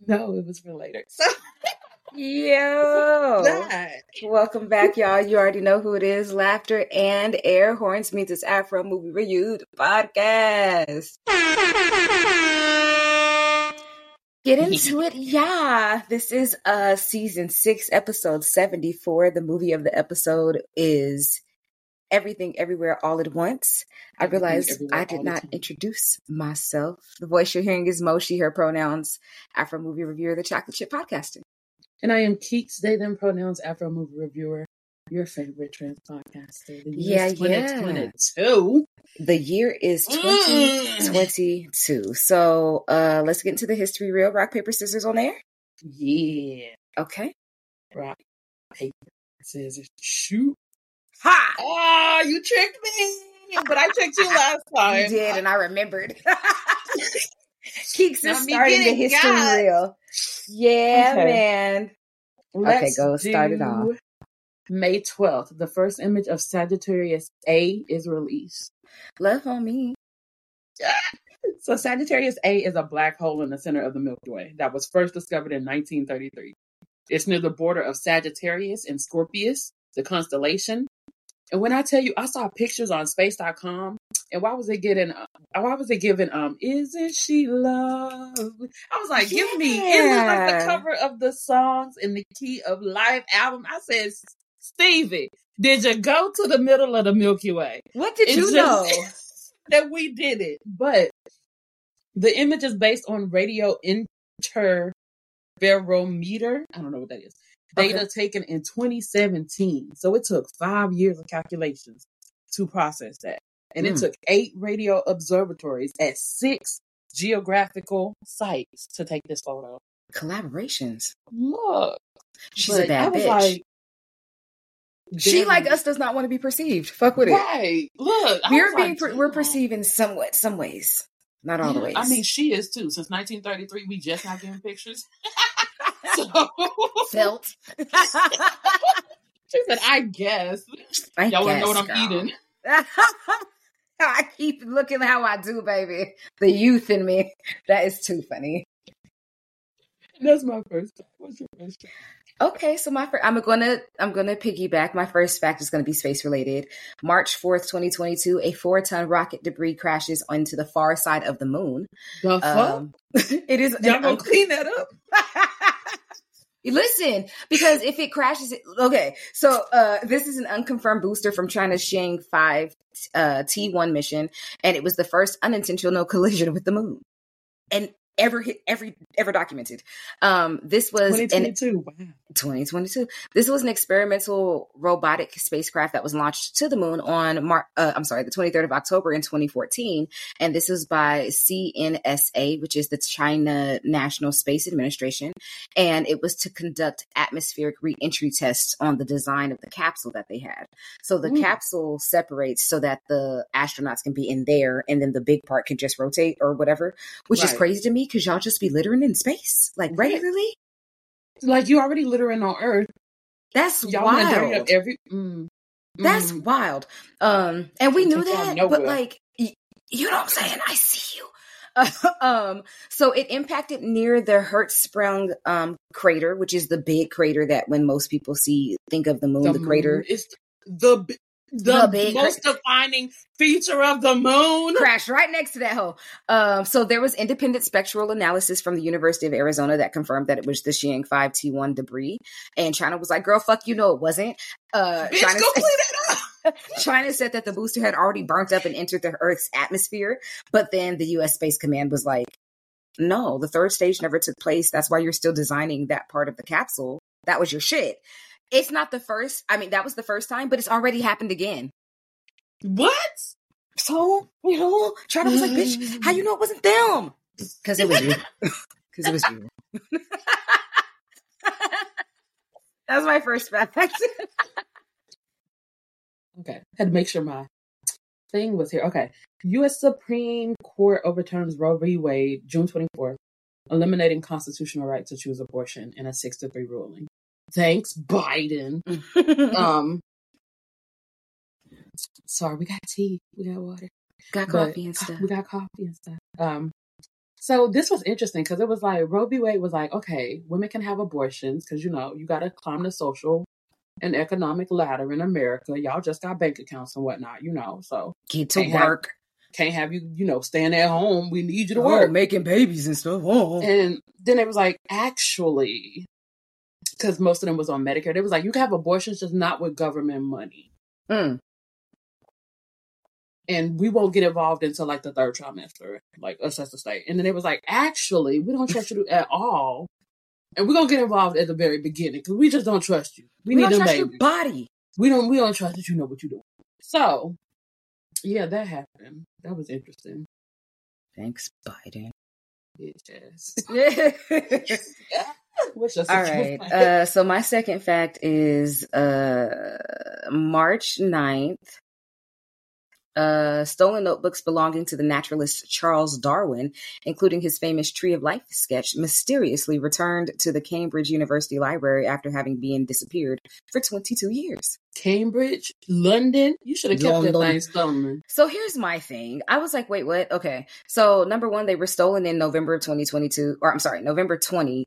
No, it was for later. So Yo, that. welcome back, y'all. You already know who it is. Laughter and Air Horns means it's Afro Movie Review podcast. Get into it, yeah. This is season 6, episode 74. The movie of the episode is Everything Everywhere All at Once. I realized I did not introduce myself. The voice you're hearing is Mo, she, her pronouns, Afro Movie Reviewer, the Chocolate Chip Podcaster. And I am Keeks, they, them pronouns, Afro Movie Reviewer, your favorite trans podcaster. The year is 2022. The year is 2022. So let's get into the history reel. Rock, paper, scissors on there? Yeah. Okay. Rock, paper, scissors, shoot. Ha! Oh, you tricked me. But I tricked you last time. You did, and I remembered. Keeks is starting the history reel. Yeah, okay. Man. Let's start it off. May 12th, the first image of Sagittarius A is released. Love on me. So Sagittarius A is a black hole in the center of the Milky Way that was first discovered in 1933. It's near the border of Sagittarius and Scorpius, the constellation. And when I tell you, I saw pictures on space.com, and why was it giving, Isn't She Love? I was like, give me, isn't like the cover of the Songs in the Key of Life album? I said, Stevie, did you go to the middle of the Milky Way? What did you know? That we did it. But the image is based on radio interferometer. I don't know what that is. Data taken in 2017. So it took 5 years of calculations to process that. And it took 8 radio observatories at 6 geographical sites to take this photo. Collaborations. Look. She's a bad bitch. Like, she, like us, does not want to be perceived. Fuck with it. Right. Look. We're perceiving some ways. Not all the ways. I mean, she is too. Since 1933, we just not getting pictures. So. Felt. She said, I guess. Y'all want to know what I'm eating. I keep looking how I do, baby. The youth in me. That is too funny. That's my first. What's your first? Okay, so I'm gonna piggyback. My first fact is gonna be space related. March 4th, 2022, a 4-ton rocket debris crashes onto the far side of the moon. The fuck? It is. Y'all gonna clean that up? Listen, because if it crashes, so this is an unconfirmed booster from China's Xiang 5 T1 mission, and it was the first unintentional collision with the moon, and ever documented. This was 2022. Wow. 2022. This was an experimental robotic spacecraft that was launched to the moon on the 23rd of October in 2014. And this was by CNSA, which is the China National Space Administration. And it was to conduct atmospheric re-entry tests on the design of the capsule that they had. So the capsule separates so that the astronauts can be in there, and then the big part can just rotate or whatever, which is crazy to me because y'all just be littering in space, like regularly. Like you already littering on Earth. That's wild. That's wild. And we knew that, but like, you know what I'm saying? I see you. So it impacted near the Hertzsprung crater, which is the big crater that when most people think of the moon, the crater is the most defining feature of the moon. Crashed right next to that hole. So there was independent spectral analysis from the University of Arizona that confirmed that it was the Xiang 5 T1 debris. And China was like, girl, fuck you, no, it wasn't. Bitch, go clean it up. China said that the booster had already burnt up and entered the Earth's atmosphere. But then the U.S. Space Command was like, no, the third stage never took place. That's why you're still designing that part of the capsule. That was your shit. It's not the first. I mean, that was the first time, but it's already happened again. What? So, China was like, bitch, how you know it wasn't them? Because it was you. Because it was you. That was my first fact. Okay. Had to make sure my thing was here. Okay. U.S. Supreme Court overturns Roe v. Wade June 24th, eliminating constitutional right to choose abortion in a 6-3 ruling. Thanks, Biden. Sorry, we got tea. We got water. Got coffee and stuff. We got coffee and stuff. So this was interesting because it was like Roe v. Wade was like, okay, women can have abortions because, you know, you got to climb the social and economic ladder in America. Y'all just got bank accounts and whatnot, you know, so. Get to work. Can't have you, you know, staying at home. We need you to work. Making babies and stuff. Oh. And then it was like, actually, because most of them was on Medicare, they was like, you can have abortions, just not with government money. Mm. And we won't get involved until like the third trimester, like us as a state. And then it was like, actually, we don't trust you at all. And we're going to get involved at the very beginning because we just don't trust you. We need don't them trust babies. your body. We don't trust that you know what you're doing. So, yeah, that happened. That was interesting. Thanks, Biden. Bitches. What's your All right. So my second fact is March 9th. Stolen notebooks belonging to the naturalist Charles Darwin, including his famous Tree of Life sketch, mysteriously returned to the Cambridge University Library after having been disappeared for 22 years. Cambridge? London? You should have kept that thing stolen. So here's my thing. I was like, wait, what? Okay. So number one, they were stolen in November 2022, or I'm sorry, November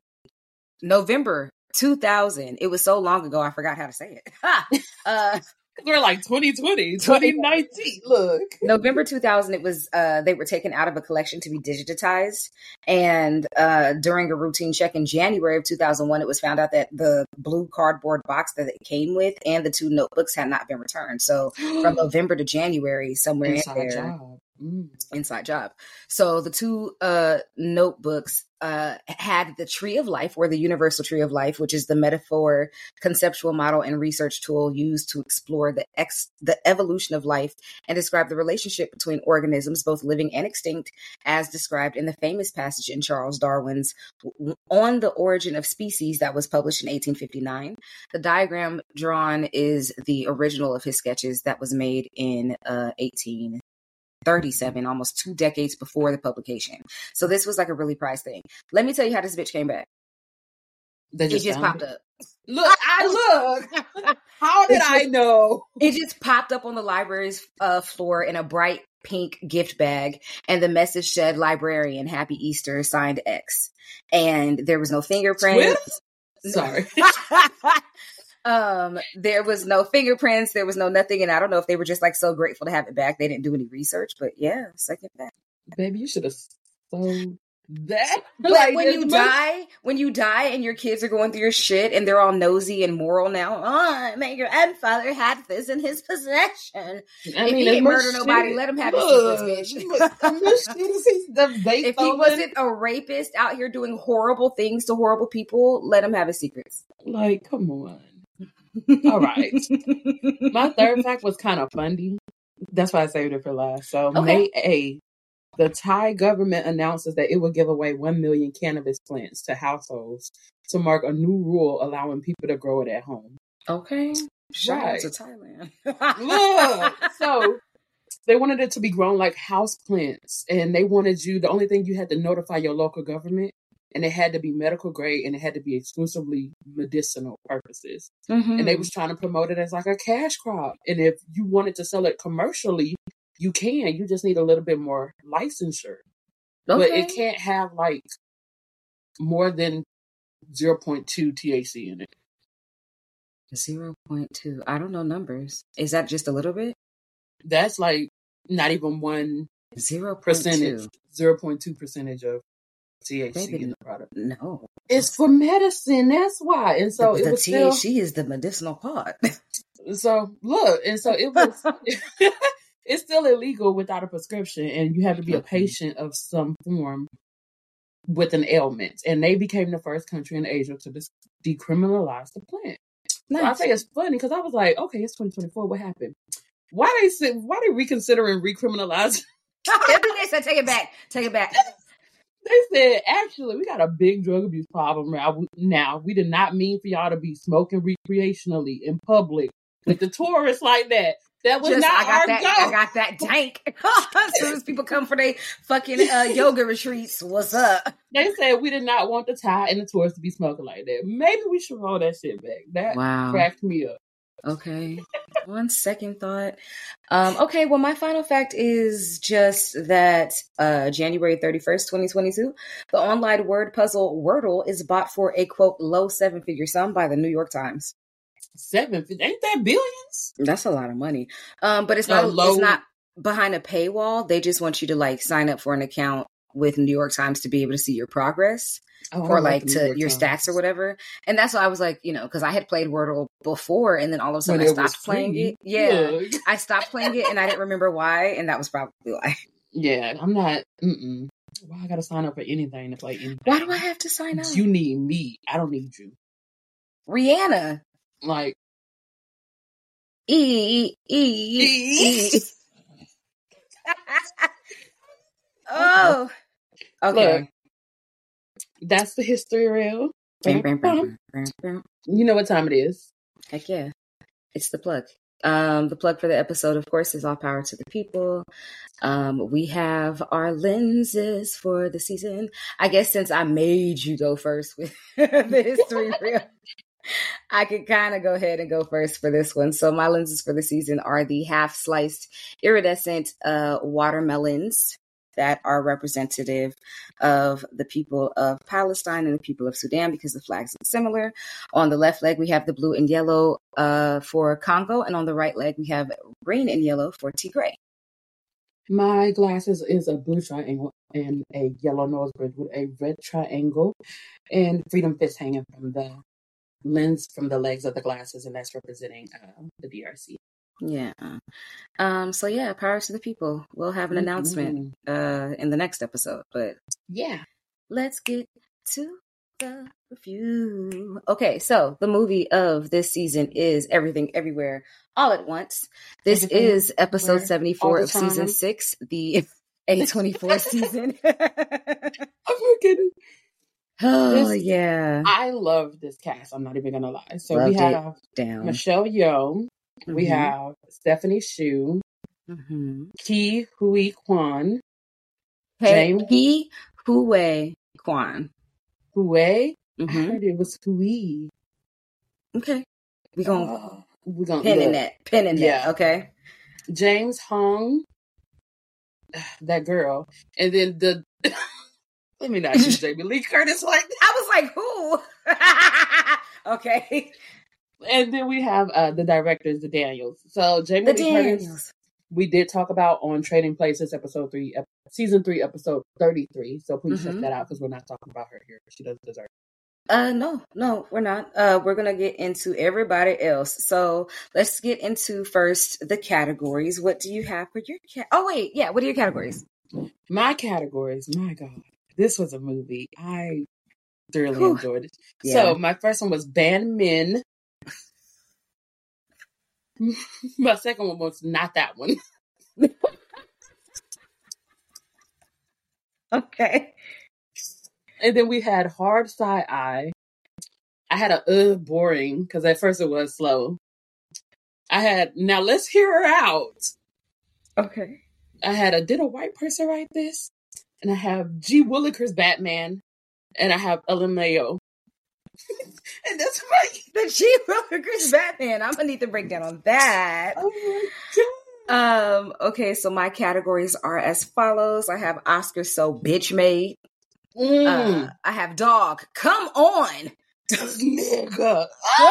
2000. It was so long ago, I forgot how to say it. We're like 2020, 2019. Look, November 2000. It was they were taken out of a collection to be digitized, and during a routine check in January of 2001, it was found out that the blue cardboard box that it came with and the two notebooks had not been returned. So from November to January, somewhere inside in there, job. Inside job. So the two notebooks had the Tree of Life, or the Universal Tree of Life, which is the metaphor, conceptual model, and research tool used to explore the evolution of life and describe the relationship between organisms, both living and extinct, as described in the famous passage in Charles Darwin's On the Origin of Species that was published in 1859. The diagram drawn is the original of his sketches that was made in 1837, almost 2 decades before the publication. So this was like a really prized thing. Let me tell you how this bitch came back. It just popped up. Look. How did I know? It just popped up on the library's floor in a bright pink gift bag, and the message said, "Librarian, Happy Easter, signed X." And there was no fingerprints. Sorry. There was no fingerprints, there was no nothing, and I don't know if they were just like so grateful to have it back. They didn't do any research, but yeah, second fact. Baby, you should have sold that. But like, when you die and your kids are going through your shit and they're all nosy and moral now, my grandfather had this in his possession. I mean, he didn't murder nobody, let him have his secrets, bitch. If he wasn't a rapist out here doing horrible things to horrible people, let him have his secrets. Like, come on. All right. My third fact was kind of funny. That's why I saved it for last. So okay. May 8th, the Thai government announces that it will give away 1 million cannabis plants to households to mark a new rule allowing people to grow it at home. Okay. Shout out to Thailand. Look, so they wanted it to be grown like house plants, and they wanted the only thing you had to notify your local government, and it had to be medical grade, and it had to be exclusively medicinal purposes. Mm-hmm. And they was trying to promote it as like a cash crop. And if you wanted to sell it commercially, you can. You just need a little bit more licensure. Okay. But it can't have like more than 0.2 THC in it. 0.2. I don't know numbers. Is that just a little bit? That's like not even 1% 0.2 percentage of THC Baby, in the product. No. It's for medicine. That's why. And so the THC is the medicinal part. So look, and so it was it's still illegal without a prescription, and you have to be a patient of some form with an ailment. And they became the first country in Asia to decriminalize the plant. Nice. So I say it's funny because I was like, okay, it's 2024. What happened? Why they reconsidering recriminalizing? They said take it back. Take it back. They said, actually, we got a big drug abuse problem now. We did not mean for y'all to be smoking recreationally in public with the tourists like that. That was not our goal. I got that dank. As soon as people come for their fucking yoga retreats, what's up? They said we did not want the Thai and the tourists to be smoking like that. Maybe we should roll that shit back. That cracked me up. Okay. On second thought. Okay, well, my final fact is just that January 31st, 2022, the online word puzzle Wordle is bought for a, quote, low seven-figure sum by the New York Times. Ain't that billions? That's a lot of money. But it's So not, it's not behind a paywall. They just want you to like sign up for an account with New York Times to be able to see your progress. Or like to your stats or whatever. And that's why I was like, you know, because I had played Wordle before and then all of a sudden I stopped playing it. Yeah. I stopped playing it and I didn't remember why. And that was probably why. Yeah, I'm not. Why I gotta sign up for anything to play anything? Why do I have to sign up? You need me. I don't need you. Rihanna. Like. Oh. Okay. Look, that's the history reel. You know what time it is. Heck yeah. It's the plug. The plug for the episode, of course, is All Power to the People. We have our lenses for the season. I guess since I made you go first with the history reel, I could kind of go ahead and go first for this one. So my lenses for the season are the half-sliced iridescent watermelons that are representative of the people of Palestine and the people of Sudan because the flags look similar. On the left leg, we have the blue and yellow for Congo, and on the right leg, we have green and yellow for Tigray. My glasses is a blue triangle and a yellow nose bridge with a red triangle and freedom fist hanging from the lens from the legs of the glasses, and that's representing the DRC. Yeah. So yeah, power to the people. We'll have an announcement in the next episode, but yeah, let's get to the review. Okay, so the movie of this season is Everything Everywhere All at Once. This is episode 74 of season 6, the A24 season. I'm forgetting. Oh, yeah. I love this cast. I'm not even going to lie. So we have Michelle Yeoh. Mm-hmm. We have Stephanie Hsu. Mm-hmm. Ke Huy Quan. Ke Huy Quan. Hui? Mm-hmm. I heard it was Hui. Okay. We're gonna pin in that. Okay. James Hong. That girl. And then the... Let me not use Jamie Lee Curtis like that. I was like, who? Okay. And then we have the directors, the Daniels. So Jamie Lee Curtis, we did talk about on Trading Places, season 3, episode 33. So please check that out because we're not talking about her here. She doesn't deserve it. No, we're not. We're going to get into everybody else. So let's get into first the categories. What do you have for your what are your categories? My categories, my God. This was a movie. I thoroughly enjoyed it. Yeah. So my first one was Band Men. My second one was not that one. Okay. And then we had Hard Side Eye. I had a boring because at first it was slow. I had Now Let's Hear Her Out. Okay. I had Did a White Person Write This? And I have G. Willikers Batman. And I have LMAO. And that's right. The G. Willikers Batman. I'm gonna need the breakdown on that. Oh my God. Okay, so my categories are as follows. I have Oscar So Bitch Made. I have Dog. Come on. Nigga.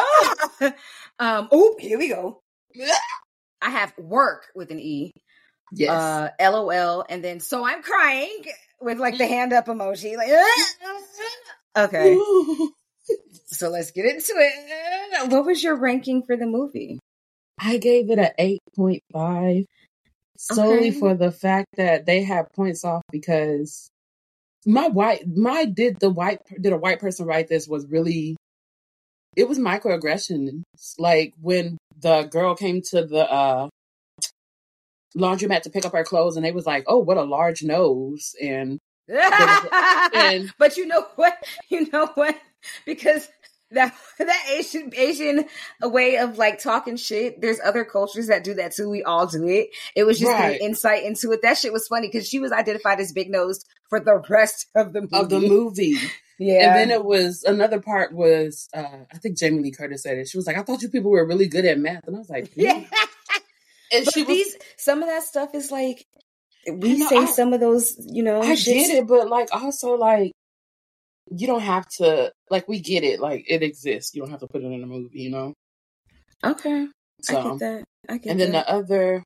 Here we go. I have Work with an E. Yes. LOL, and then So I'm Crying with like the hand up emoji. Like, okay. So let's get into it. What was your ranking for the movie? I gave it an 8.5 solely for the fact that they had points off because did a white person write this was really, it was microaggression. Like when the girl came to the laundromat to pick up her clothes and they was like, oh, what a large nose. And but you know what? Because that Asian way of like talking shit, there's other cultures that do that too. We all do it. It was just an insight into it. That shit was funny because she was identified as big nosed for the rest of the movie. Yeah. And then it was another part was I think Jamie Lee Curtis said it. She was like, "I thought you people were really good at math," and I was like, Yeah. And But she was some of that stuff is like we know, say some of those, I get it, but like also like you don't have to like we get it, like it exists. You don't have to put it in a movie, you know. Okay, So I get that. and then the other,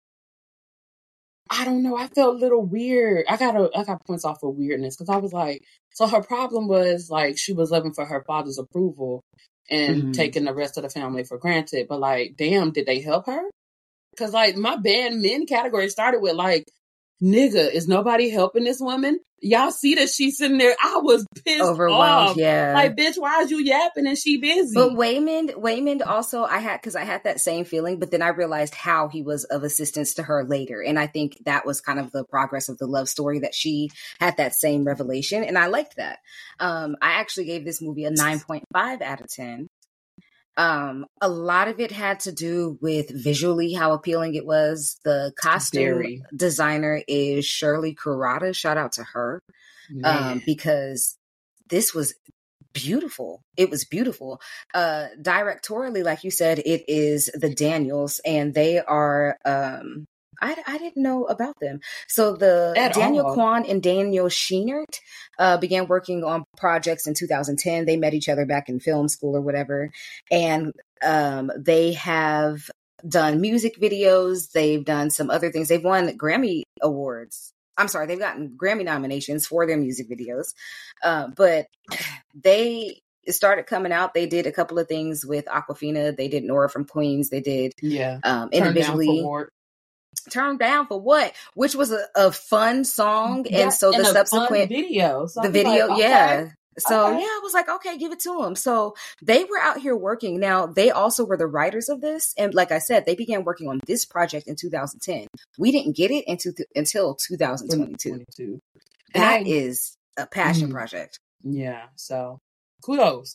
I don't know. I felt a little weird. I got points off of weirdness because I was like, so her problem was like she was living for her father's approval and taking the rest of the family for granted. But like, damn, did they help her? Because like my band men category started with like, nigga, is nobody helping this woman? Y'all see that she's sitting there. I was pissed overwhelmed. off. Yeah, like bitch, why is you yapping and she busy? But Waymond also I had that same feeling, but then I realized how he was of assistance to her later, and I think that was kind of the progress of the love story that she had that same revelation, and I liked that. I actually gave this movie a 9.5 out of 10. A lot of it had to do with visually how appealing it was. The costume designer is Shirley Kurata. Shout out to her. Because this was beautiful. It was beautiful. Directorially, like you said, it is the Daniels, and they are I didn't know about them. So Daniel Kwan and Daniel Scheinert began working on projects in 2010. They met each other back in film school or whatever. And they have done music videos. They've done some other things. They've won Grammy Awards. I'm sorry, they've gotten Grammy nominations for their music videos. But they started coming out. They did a couple of things with Aquafina. They did Nora from Queens. They did individually. Turned Down for What? Which was a fun song. And so the subsequent video. So the video, like, okay. yeah. So yeah, I was like, okay, give it to them. So they were out here working. Now, they also were the writers of this. And like I said, they began working on this project in 2010. We didn't get it until 2022. That is a passion project. Yeah. So kudos.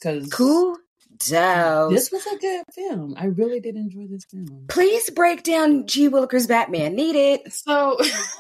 This was a good film. I really did enjoy this film. Please break down G. Willikers Batman. Need it. So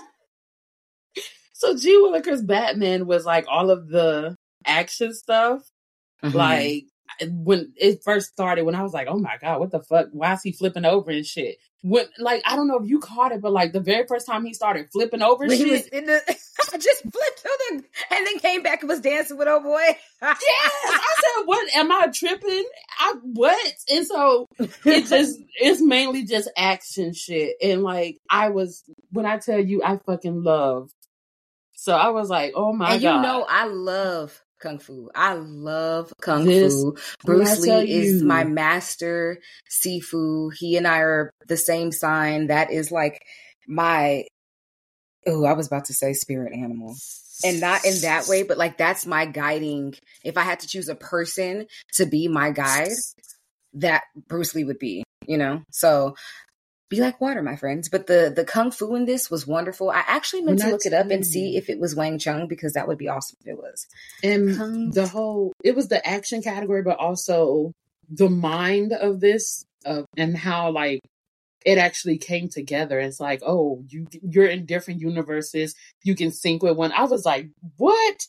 G. Willikers Batman was like all of the action stuff. Like when it first started, when I was like, oh my God, what the fuck? Why is he flipping over and shit? When, like, I don't know if you caught it, but like the very first time he started flipping over when shit. He was in I just flipped over and then came back and was dancing with old boy. Yes. I said, what? Am I tripping? What? And so it's mainly just action shit. And like, when I tell you, I fucking love. So I was like, oh my God. And you know, I love Kung Fu. I love Kung Fu. Bruce Lee is my master Sifu. He and I are the same sign. That is like I was about to say spirit animal. And not in that way, but like that's my guiding. If I had to choose a person to be my guide, that Bruce Lee would be, you know? So be like water, my friends. But the Kung Fu in this was wonderful. I actually meant to look it up and see if it was Wang Chung, because that would be awesome if it was. And it was the action category, but also the mind of this, and how like it actually came together. It's like, oh, you're in different universes. You can sync with one. I was like, what?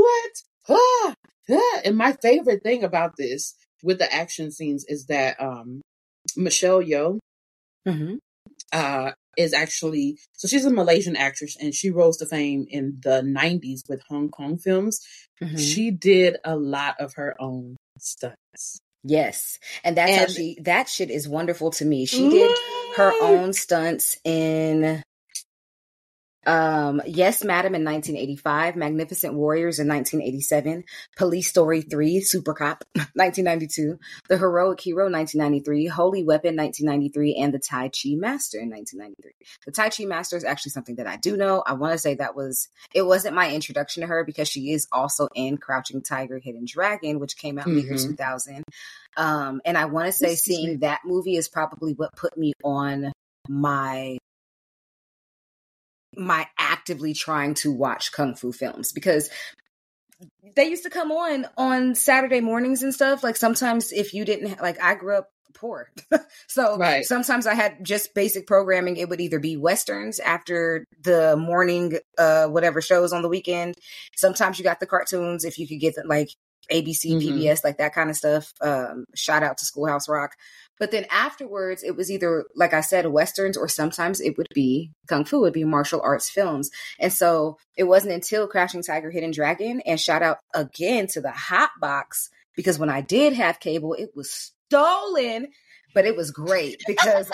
And my favorite thing about this with the action scenes is that Michelle Yeoh is actually, so she's a Malaysian actress, and she rose to fame in the 90s with Hong Kong films. She did a lot of her own stunts. Yes. And that shit is wonderful to me. She did her own stunts in Yes, Madam in 1985, Magnificent Warriors in 1987, Police Story 3, Super Cop 1992, The Heroic Hero 1993, Holy Weapon 1993, and The Tai Chi Master in 1993. The Tai Chi Master is actually something that I do know. I want to say it wasn't my introduction to her, because she is also in Crouching Tiger, Hidden Dragon, which came out in the year 2000. And I want to say seeing that movie is probably what put me on my actively trying to watch Kung Fu films, because they used to come on Saturday mornings and stuff. Like sometimes if you didn't, like I grew up poor. So Right. sometimes I had just basic programming. It would either be Westerns after the morning, whatever shows on the weekend. Sometimes you got the cartoons if you could get the, like ABC, PBS, like that kind of stuff. Shout out to Schoolhouse Rock. But then afterwards, it was either, like I said, Westerns, or sometimes it would be Kung Fu, it would be martial arts films. And so it wasn't until Crouching Tiger, Hidden Dragon, and shout out again to the Hot Box, because when I did have cable, it was stolen, but it was great because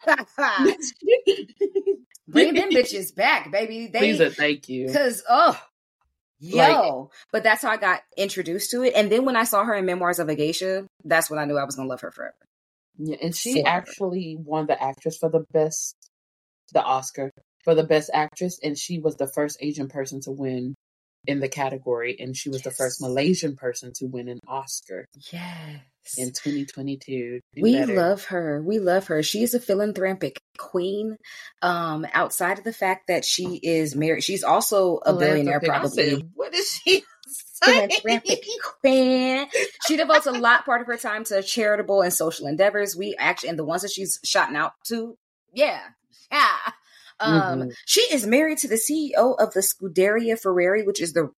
bring them bitches back, baby. Lisa, thank you. Because, but that's how I got introduced to it. And then when I saw her in Memoirs of a Geisha, that's when I knew I was going to love her forever. Yeah, and she actually won the Oscar for the best actress, and she was the first Asian person to win in the category, and she was the first Malaysian person to win an Oscar. Yes. In 2022. We love her. She's a philanthropic queen. Outside of the fact that she is married, she's also a billionaire, probably. What is she? Philanthropic queen. She devotes a lot part of her time to charitable and social endeavors. We actually, and the ones that she's shouting out to, she is married to the CEO of the Scuderia Ferrari, which is the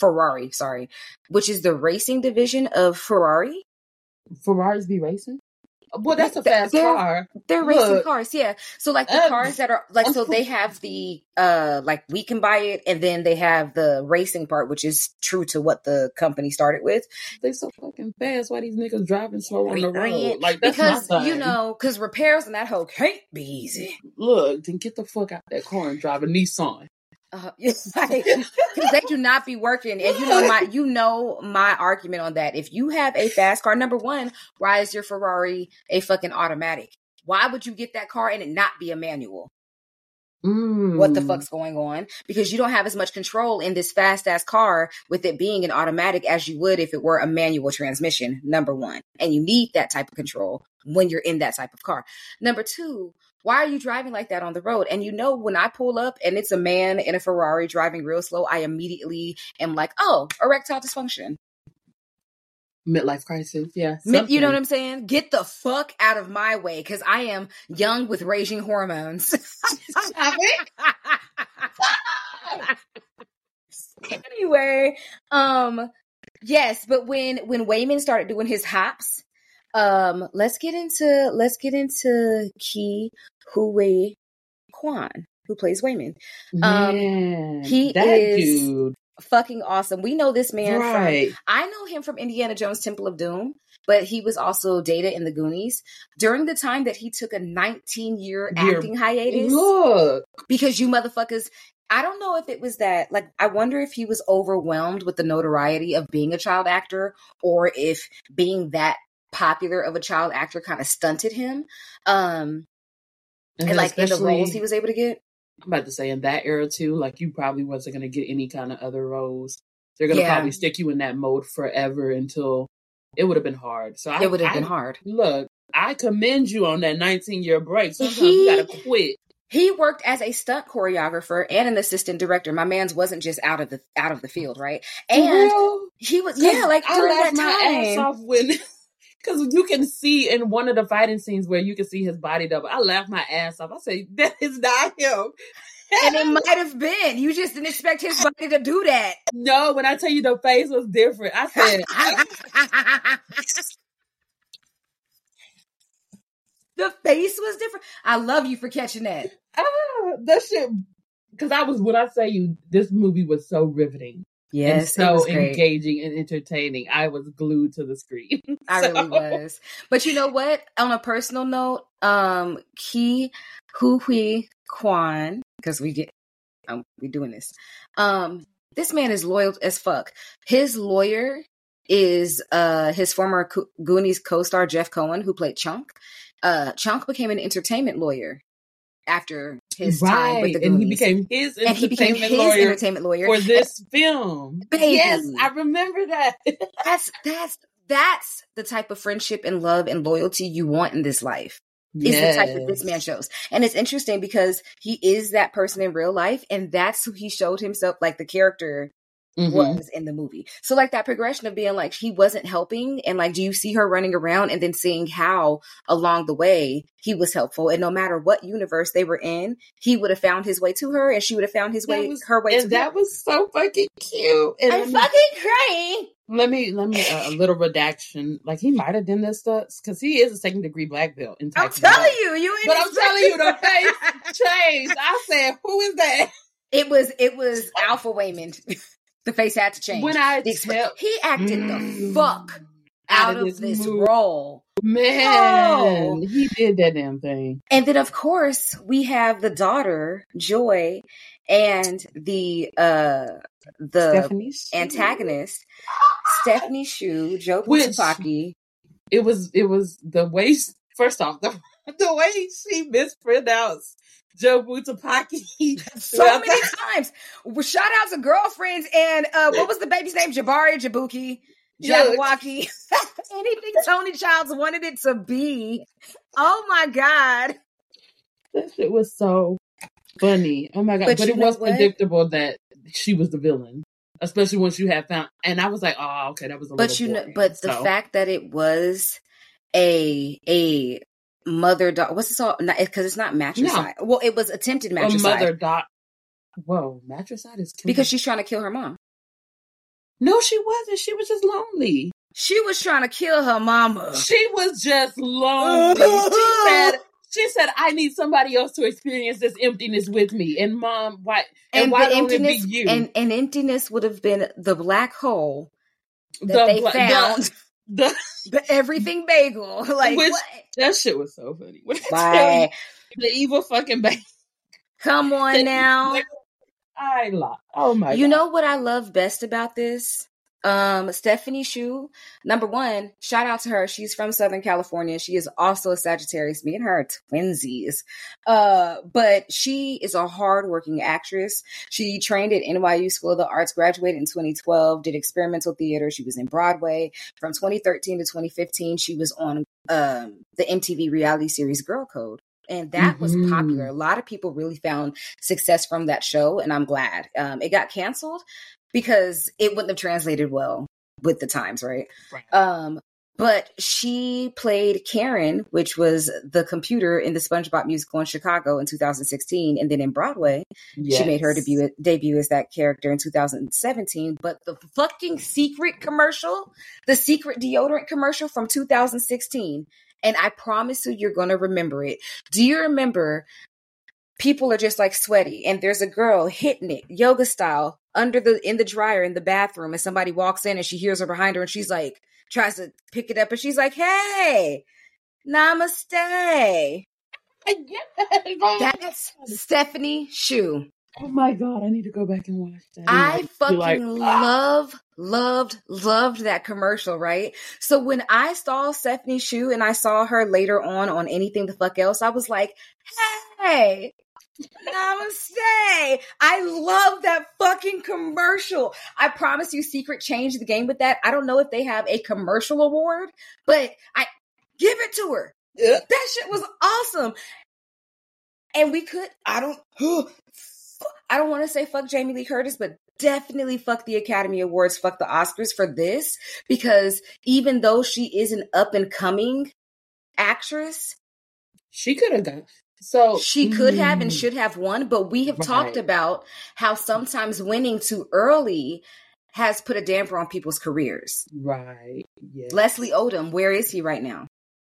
racing division of Ferrari. Ferraris be racing? Well, that's a fast car. They're racing cars, yeah. So like the cars that are like, so they have the like we can buy it, and then they have the racing part, which is true to what the company started with. They so fucking fast. Why these niggas driving slow on the road? Like that's because my thing. You know, because repairs on that hoe can't be easy. Look, then get the fuck out that car and drive a Nissan. Because they do not be working, and you know my argument on that. If you have a fast car, number one, why is your Ferrari a fucking automatic? Why would you get that car and it not be a manual? What the fuck's going on? Because you don't have as much control in this fast ass car with it being an automatic as you would if it were a manual transmission. Number one, and you need that type of control when you're in that type of car. Number two, why are you driving like that on the road? And you know, when I pull up and it's a man in a Ferrari driving real slow, I immediately am like, oh, erectile dysfunction. Midlife crisis, yeah. You know what I'm saying? Get the fuck out of my way, because I am young with raging hormones. Anyway, yes, but when Waymond started doing his hops, let's get into Ke Huy Quan, who plays Waymond. He is dude. Fucking awesome. We know this man I know him from Indiana Jones Temple of Doom, but he was also Data in the Goonies during the time that he took a 19-year acting hiatus. Look, because you motherfuckers, I don't know if it was that, like, I wonder if he was overwhelmed with the notoriety of being a child actor, or if being that popular of a child actor kind of stunted him. And like in the roles he was able to get. I'm about to say, in that era too, like, you probably wasn't going to get any kind of other roles. They're going to probably stick you in that mode forever until it would have been hard. So it would have been hard. Look, I commend you on that 19-year break. Sometimes you got to quit. He worked as a stunt choreographer and an assistant director. My man's wasn't just out of the field, right? And he was, like during that time. My ass off when. Because you can see in one of the fighting scenes where you can see his body double. I laughed my ass off. I say, that is not him. And it might have been. You just didn't expect his body to do that. No, when I tell you the face was different, I said... The face was different. I love you for catching that. That shit... Because when I say you, this movie was so riveting. Yes, and so engaging and entertaining. I was glued to the screen. I really was. But you know what? On a personal note, Ke Huy Quan, because we doing this. This man is loyal as fuck. His lawyer is his former Goonies co-star Jeff Cohen, who played Chunk. Chunk became an entertainment lawyer after his time with the Goonies. And he became his entertainment lawyer for this film. Baby. Yes, I remember that. That's the type of friendship and love and loyalty you want in this life. Yes. Is the type that this man shows. And it's interesting because he is that person in real life, and that's who he showed himself, like the character was in the movie. So like that progression of being like he wasn't helping, and like do you see her running around and then seeing how along the way he was helpful, and no matter what universe they were in, he would have found his way to her and she would have found her way to him. That was so fucking cute. And I'm fucking crying. Let me a little redaction. Like he might have done this stuff because he is a second degree black belt. I'm telling you, but I'm telling you, the face changed. I said, "Who is that?" It was Alpha Waymond. The face had to change. When he acted the fuck out of this role. Man, he did that damn thing. And then of course we have the daughter, Joy, and the antagonist, Stephanie Hsu, Joe Butapaki. It was the way. First off, the way she mispronounced Joe Butapaki so many times. Shout out to Girlfriends and what was the baby's name? Jabari Jabuki. Jabawaki. Anything Tony Childs wanted it to be. Oh my God. That shit was so funny. Oh my God. But it was predictable that she was the villain. Especially once you had found, and I was like, oh, okay, that was a little boring. But the fact that it was a mother-daughter, what's it called? Because it's not matricide. No. Well, it was attempted matricide. A mother-daughter. Whoa, matricide is killing. Because she's trying to kill her mom. No, she wasn't. She was just lonely. She was trying to kill her mama. She was just lonely. She said, I need somebody else to experience this emptiness with me. And Mom, why? And why don't it be you? And emptiness would have been the black hole that they found. The everything bagel. Like, what? That shit was so funny. The evil fucking bagel. Come on now. Oh my God. You know what I love best about this? Stephanie Hsu, number one, shout out to her. She's from Southern California. She is also a Sagittarius. Me and her are twinsies. But she is a hardworking actress. She trained at NYU School of the Arts, graduated in 2012, did experimental theater. She was in Broadway. From 2013 to 2015, she was on the MTV reality series Girl Code. And that was popular. A lot of people really found success from that show, and I'm glad. It got canceled because it wouldn't have translated well with the times, right? But she played Karen, which was the computer in the SpongeBob musical in Chicago in 2016. And then in Broadway, she made her debut as that character in 2017. But the fucking secret commercial, the secret deodorant commercial from 2016, and I promise you're going to remember it. Do you remember people are just like sweaty and there's a girl hitting it yoga style in the dryer in the bathroom, and somebody walks in and she hears her behind her and she's like, tries to pick it up and she's like, hey, namaste. That's Stephanie Hsu. Oh my God, I need to go back and watch that. I fucking loved that commercial, right? So when I saw Stephanie Hsu and I saw her later on Anything the Fuck Else, I was like, hey, namaste. I love that fucking commercial. I promise you, Secret changed the game with that. I don't know if they have a commercial award, but I give it to her. Yeah. That shit was awesome. And we could, I don't want to say fuck Jamie Lee Curtis, but definitely fuck the Academy Awards, fuck the Oscars for this, because even though she is an up and coming actress, she could have done. So she could have and should have won, but we have talked about how sometimes winning too early has put a damper on people's careers. Right. Yes. Leslie Odom, where is he right now?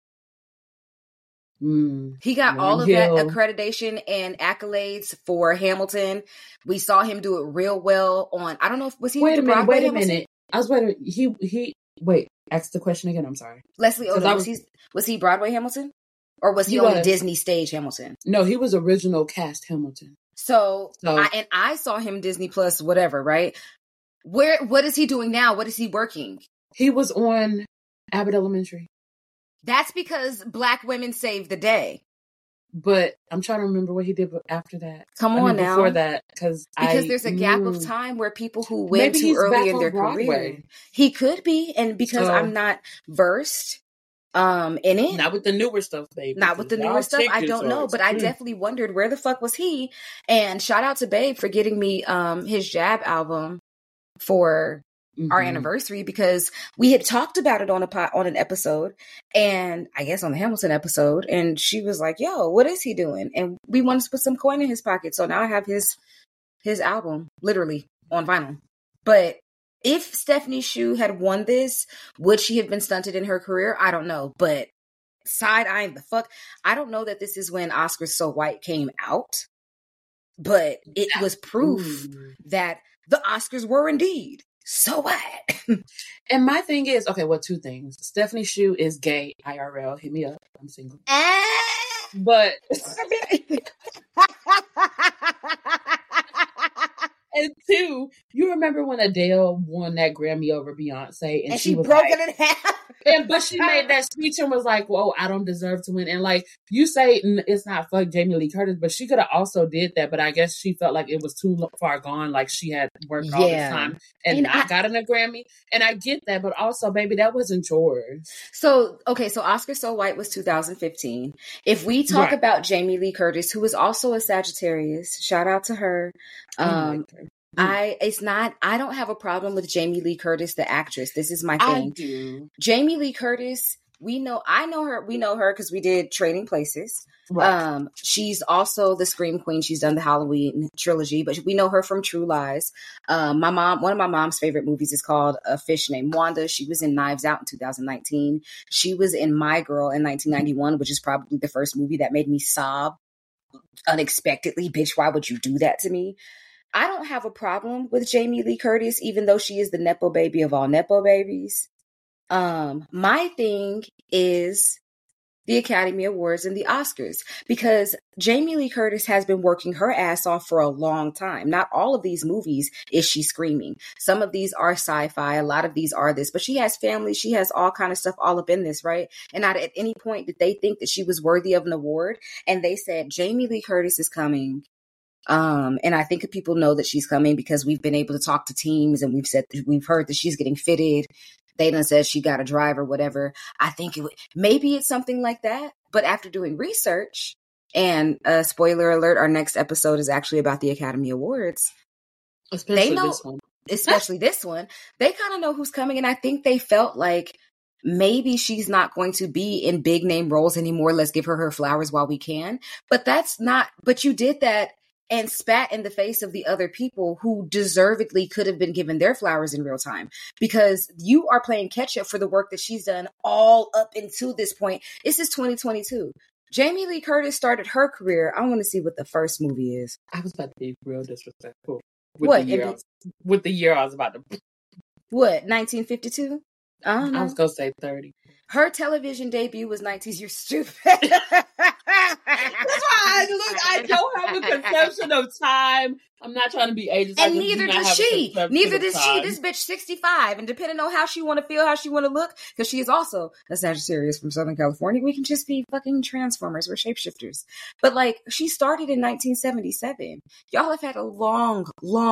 He got all of that accreditation and accolades for Hamilton. We saw him do it real well on, I don't know if, was he Wait a minute. I was waiting. Wait, ask the question again. I'm sorry. Leslie Odom, was he Broadway Hamilton? Or was he on Disney stage Hamilton? No, he was original cast Hamilton. So I saw him Disney Plus, whatever, right? What is he doing now? What is he working? He was on Abbott Elementary. That's because Black women saved the day. But I'm trying to remember what he did after that. Now. Before that, because there's a gap of time where people who went too early in their career. He could be, and because I'm not versed in it. Not with the newer stuff, baby. Not with the newer stuff. I don't know, but I definitely wondered where the fuck was he. And shout out to Babe for getting me his Jab album for our anniversary, because we had talked about it on an episode, and I guess on the Hamilton episode, and she was like, yo, what is he doing? And we wanted to put some coin in his pocket. So now I have his album literally on vinyl. But if Stephanie Hsu had won this, would she have been stunted in her career? I don't know. But side-eyeing the fuck, I don't know that this is when Oscars So White came out, but it was proof that the Oscars were indeed so white. And my thing is, okay, well, two things. Stephanie Hsu is gay, IRL. Hit me up. I'm single. But... And two, you remember when Adele won that Grammy over Beyonce, and she was broke it in half. But she made that speech and was like, "Whoa, I don't deserve to win." And like you say, it's not fuck Jamie Lee Curtis, but she could have also did that. But I guess she felt like it was too far gone. Like she had worked all this time and not gotten a Grammy. And I get that, but also, baby, that wasn't yours. So Oscar So White was 2015. If we talk about Jamie Lee Curtis, who is also a Sagittarius, shout out to her. I don't have a problem with Jamie Lee Curtis, the actress. This is my thing. I do. Jamie Lee Curtis, we know her because we did Trading Places. Right. She's also the Scream Queen. She's done the Halloween trilogy, but we know her from True Lies. One of my mom's favorite movies is called A Fish Named Wanda. She was in Knives Out in 2019. She was in My Girl in 1991, which is probably the first movie that made me sob unexpectedly. Bitch, why would you do that to me? I don't have a problem with Jamie Lee Curtis, even though she is the Nepo baby of all Nepo babies. My thing is the Academy Awards and the Oscars, because Jamie Lee Curtis has been working her ass off for a long time. Not all of these movies is she screaming. Some of these are sci-fi. A lot of these are this, but she has family. She has all kind of stuff all up in this, right? And not at any point did they think that she was worthy of an award. And they said, Jamie Lee Curtis is coming. And I think people know that she's coming because we've been able to talk to teams and we've heard that she's getting fitted. They done said she got a drive or whatever. I think maybe it's something like that. But after doing research, and spoiler alert, our next episode is actually about the Academy Awards. Especially this one. They kind of know who's coming. And I think they felt like maybe she's not going to be in big name roles anymore. Let's give her flowers while we can. But but you did that and spat in the face of the other people who deservedly could have been given their flowers in real time, because you are playing catch up for the work that she's done all up until this point. This is 2022. Jamie Lee Curtis started her career. I want to see what the first movie is. I was about to be real disrespectful. With the year I was about to... What, 1952? I was going to say 30. Her television debut was 19. You're stupid. That's why I don't have a conception of time. I'm not trying to be ageist. And neither does she. This bitch 65. And depending on how she want to feel, how she want to look, because she is also a Sagittarius from Southern California, we can just be fucking Transformers. We're shapeshifters. But like, she started in 1977. Y'all have had a long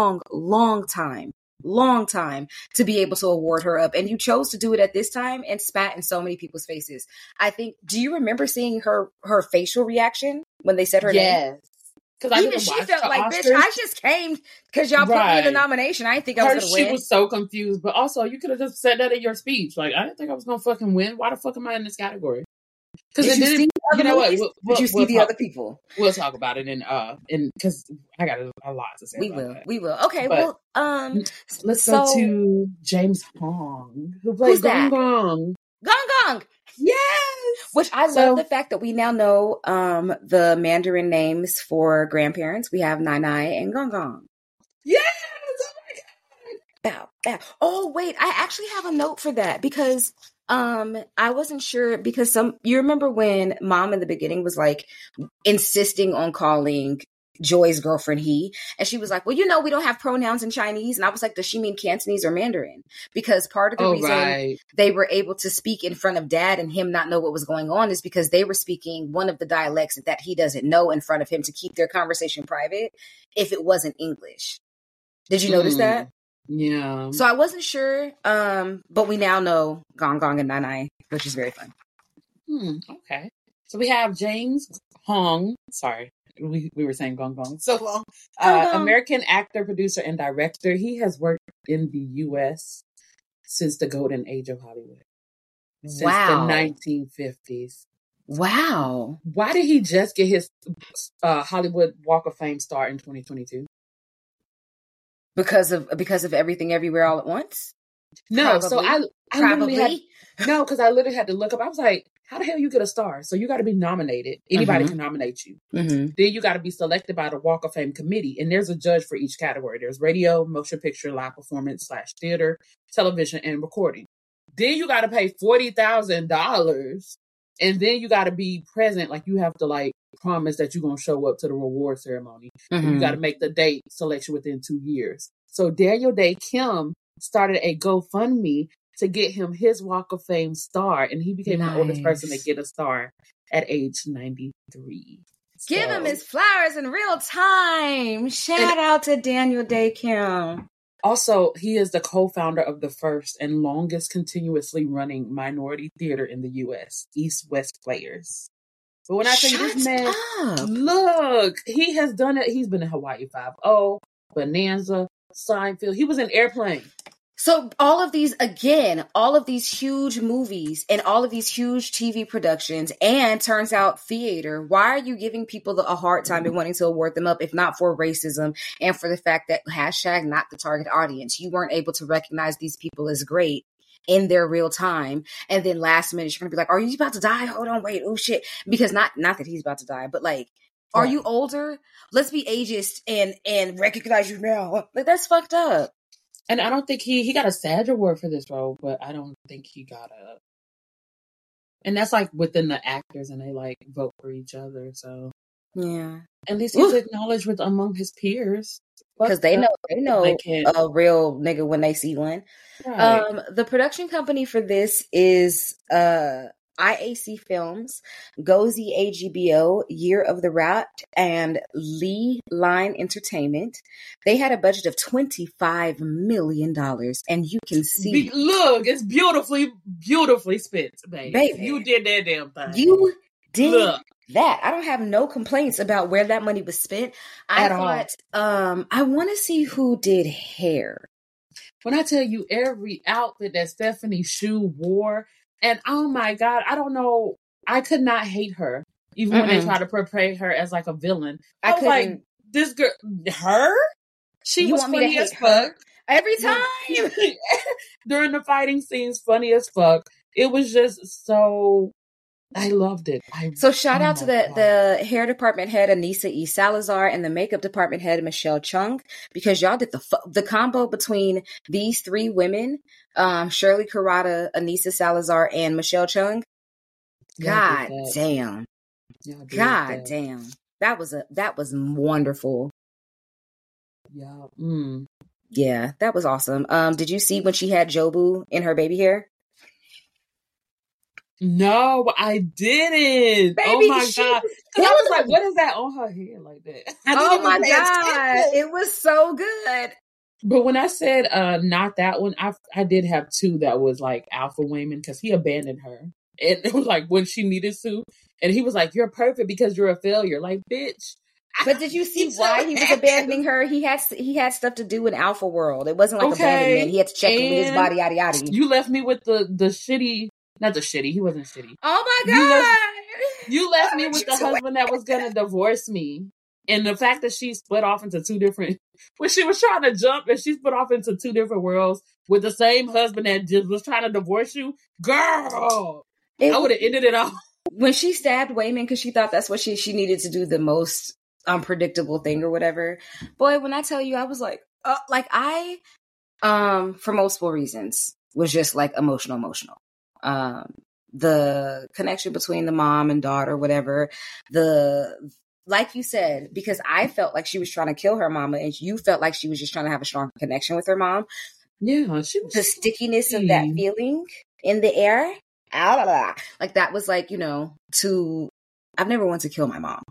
time to be able to award her up, and you chose to do it at this time and spat in so many people's faces. I think, do you remember seeing her facial reaction when they said her name? Yes. Because even she felt like, Oscars. Bitch, I just came because y'all put me in the nomination. I didn't think I was going to win. She was so confused, but also you could have just said that in your speech. Like, I didn't think I was going to fucking win. Why the fuck am I in this category? Because did you see the other people? We'll talk about it in because I got a lot to say. We will. Okay, but, let's go to James Hong, who plays Gong Gong. Gong Gong. Yes. Which I love the fact that we now know the Mandarin names for grandparents. We have Nai Nai and Gong Gong. Yes. Oh my God. Bow. Oh wait, I actually have a note for that because I wasn't sure, because you remember when Mom in the beginning was like insisting on calling Joy's girlfriend he, and she was like, well, we don't have pronouns in Chinese. And I was like, does she mean Cantonese or Mandarin? Because part of the reason they were able to speak in front of Dad and him not know what was going on is because they were speaking one of the dialects that he doesn't know in front of him to keep their conversation private if it wasn't English. Did you notice that? Yeah. So I wasn't sure, but we now know Gong Gong and Nai Nai, which is very fun. Okay. So we have James Hong. Sorry, we were saying Gong Gong so long. American actor, producer, and director. He has worked in the U.S. since the golden age of Hollywood. Since Wow. the 1950s. Wow. Why did he just get his Hollywood Walk of Fame star in 2022? Because of Everything Everywhere All at Once? No, Probably. so I Probably. because I literally had to look up. I was like, how the hell you get a star? So you got to be nominated. Anybody Mhm. can nominate you. Mm-hmm. Then you got to be selected by the Walk of Fame committee. And there's a judge for each category. There's radio, motion picture, live performance / theater, television, and recording. Then you got to pay $40,000. And then you got to be present. Like, you have to, like, promise that you're going to show up to the reward ceremony. Mm-hmm. And you got to make the date selection within 2 years. So Daniel Day Kim started a GoFundMe to get him his Walk of Fame star. And he became the oldest person to get a star at age 93. Give him his flowers in real time. Shout out to Daniel Day Kim. Also, he is the co-founder of the first and longest continuously running minority theater in the U.S., East West Players. But when I tell you this man, look, he has done it. He's been in Hawaii 5-0, Bonanza, Seinfeld. He was in Airplane. So all of these huge movies and all of these huge TV productions and turns out theater, why are you giving people a hard time and wanting to award them up if not for racism and for the fact that # not the target audience? You weren't able to recognize these people as great in their real time. And then last minute, you're going to be like, are you about to die? Hold on, wait. Oh shit. Because not that he's about to die, but like, are you older? Let's be ageist and recognize you now. Like, that's fucked up. And I don't think he got a SAG award for this role, but I don't think he got a. And that's like within the actors, and they like vote for each other. So yeah, at least he's acknowledged with among his peers because they know a real nigga when they see one. Right. The production company for this is IAC Films, Gozi AGBO, Year of the Rat, and Lee Line Entertainment. They had a budget of $25 million, and you can see. Look, it's beautifully spent, baby. You did that damn thing. You did that. I don't have no complaints about where that money was spent. I want to see who did hair. When I tell you every outfit that Stephanie Hsu wore, and oh my God, I don't know. I could not hate her, even when they try to portray her as like a villain. I was like, this girl, her? She was funny as fuck. Every time. During the fighting scenes, funny as fuck. It was just so, I loved it. So shout out to the hair department head, Anissa E. Salazar, and the makeup department head, Michelle Chung, because y'all did the combo between these three women, Shirley Kurata, Anissa Salazar, and Michelle Chung. God damn. God damn. That was wonderful. Yeah. Yeah, that was awesome. Did you see when she had Jobu in her baby hair? No, I didn't. Baby, oh my God. Because I was like, what is that on her head like that? Oh my God. It was so good. But when I said not that one, I did have two that was like Alpha Wayman because he abandoned her. And it was like when she needed to. And he was like, you're perfect because you're a failure. Like, bitch. But did you see why he was abandoning her? He had stuff to do in Alpha World. It wasn't like abandonment. He had to check in his body, yada yada. You left me with the shitty. Not the shitty. He wasn't shitty. Oh my God. You left me with the husband that was going to divorce me. And the fact that she split off into two different, when she was trying to jump and she split off into two different worlds with the same husband that just was trying to divorce you. Girl, I would have ended it all. When she stabbed Wayman because she thought that's what she needed to do, the most unpredictable thing or whatever. Boy, when I tell you, I was like for multiple reasons, was just like emotional. The connection between the mom and daughter, whatever, like you said, because I felt like she was trying to kill her mama and you felt like she was just trying to have a strong connection with her mom. Yeah, she was. The stickiness of that feeling in the air. Like that was like, I've never wanted to kill my mom.